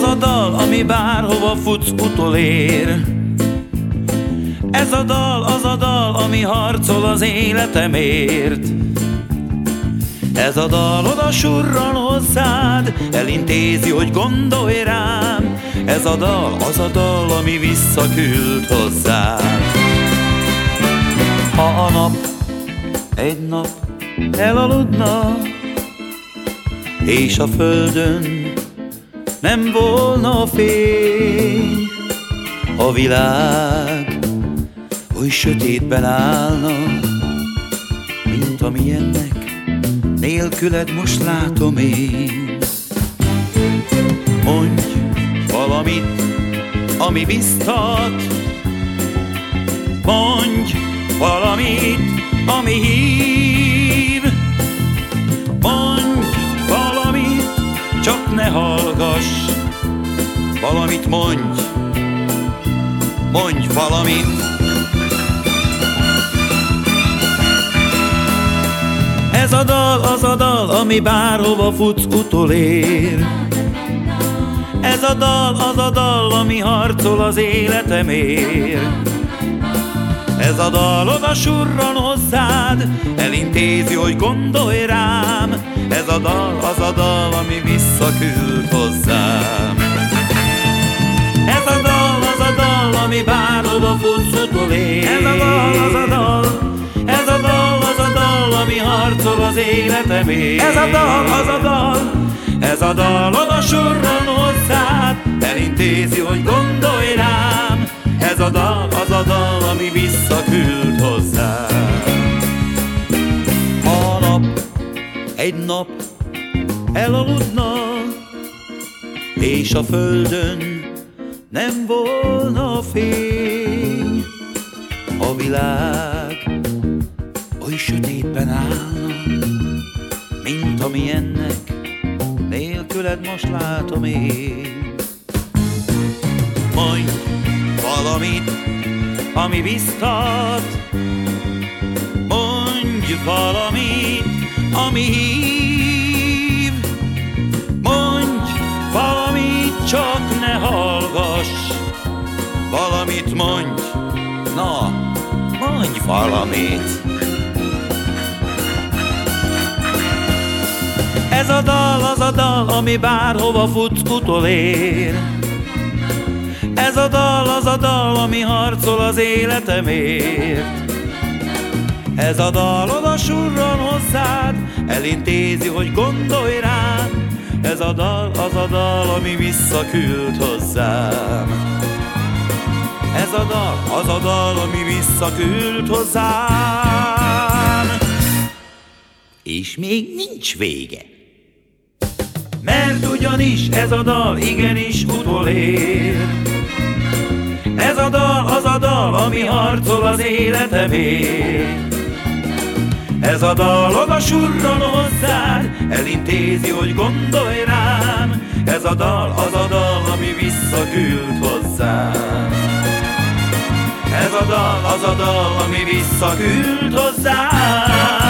a dal, ami bárhova futsz, utolér. Ez a dal, az a dal, ami harcol az életemért. Ez a dal oda surran hozzád, elintézi, hogy gondolj rám. Ez a dal, az a dal, ami visszaküld hozzád. Ha a nap egy nap elaludna, és a földön nem volna fény, a világ oly sötétben állna, mint amilyennek nélküled most látom én. Mondj valamit, ami biztat, mondj valamit, ami hív. Mondj valamit, csak ne hallgass, valamit mondj, mondj valamit. Ez a dal, az a dal, ami bárhova futsz, utolér. Ez a dal, az a dal, ami harcol az életemért. Ez a dal oda surran hozzád, elintézi, hogy gondolj rám. Ez a dal, az a dal, ami visszaküld hozzám. Ez a dal, az a dal, ami bárhova futsz, utolér. Ez a dal, az a dal, ez a dal, az a dal, ami harcol az életemért. Ez a dal, az a dal, ez a dal oda surran hozzád, elintézi, hogy gondolj rám. Ez a dal, az a dal, ami visszaküld hozzám. Ha a nap egy nap elaludna, és a földön nem volna fény, a világ oly sötétben állna, mint amilyennek nélküled most látom én. Mondj valamit, ami biztat, mondj valamit, ami hív. Mondj valamit, csak ne hallgass, valamit mondj, na, mondj valamit. Ez a dal, az a dal, ami bárhova futsz, utolér. Ez a dal, az a dal, ami harcol az életemért. Ez a dal oda surran hozzád, elintézi, hogy gondolj rám. Ez a dal, az a dal, ami visszaküld hozzám. Ez a dal, az a dal, ami visszaküld hozzám. És még nincs vége. Mert ugyanis ez a dal igenis utolér. Ez a dal, az a dal, ami harcol az életemért. Ez a dal oda surran hozzád, elintézi, hogy gondolj rám. Ez a dal, az a dal, ami visszaküld hozzám. Ez a dal, az a dal, ami visszaküld hozzám.